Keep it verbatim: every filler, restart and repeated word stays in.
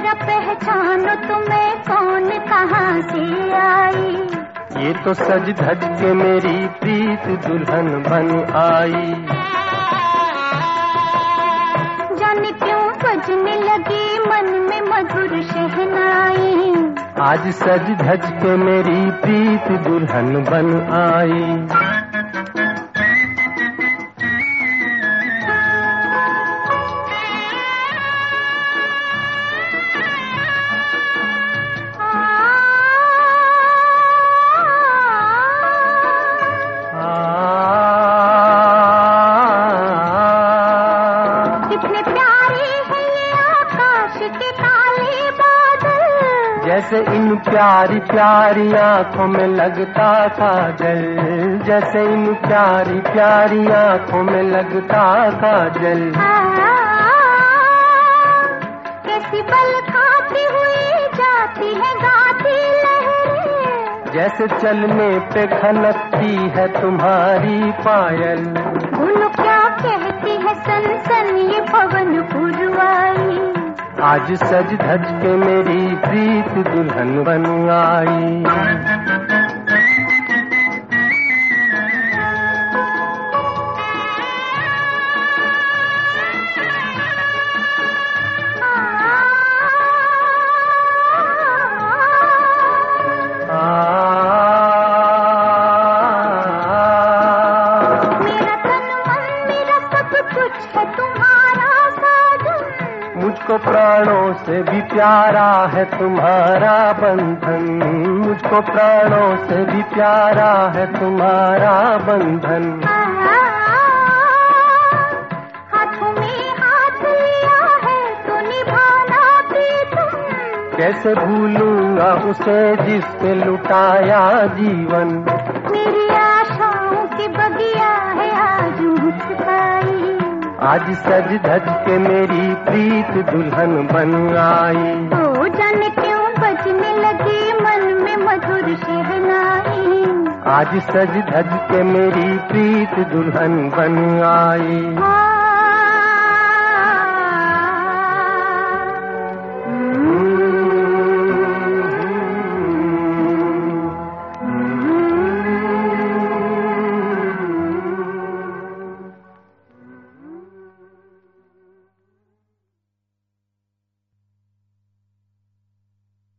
जरा पहचानो तुम्हें कौन कहाँ से आई। ये तो सज धज के मेरी प्रीत दुल्हन बन आई। जाने क्यों बजने लगी मन में मधुर शहनाई। आज सज धज के मेरी प्रीत दुल्हन बन आई। जैसे इन प्यारी प्यारी आँखों में लगता काजल, जैसे इन प्यारी प्यारी आँखों में लगता काजल। कैसी पल खाती हुई जाती है गाती लहरें, जैसे चलने पे खनकती है तुम्हारी पायल। बोलो क्या कहती है सन सन ये पवन पुरवाई। आज सज धज के मेरी प्रीत दुल्हन बन आई। मेरा तन मन मेरा सब कुछ है तुम्हारा साजन, मुझको प्राणों से भी प्यारा है तुम्हारा बंधन। मुझको प्राणों से भी प्यारा है तुम्हारा बंधन। हाथों में हाथ लिया है तो निभाना प्रीतम, कैसे भूलूंगा उसे जिसने लुटाया जीवन। मेरी आशाओं की बगिया है आज मुस्काई। आज सज धज के मेरी प्रीत दुल्हन बन आई। ओ जाने क्यों बजने लगी मन में मधुर शहनाई। आज सज धज के मेरी प्रीत दुल्हन बन आई।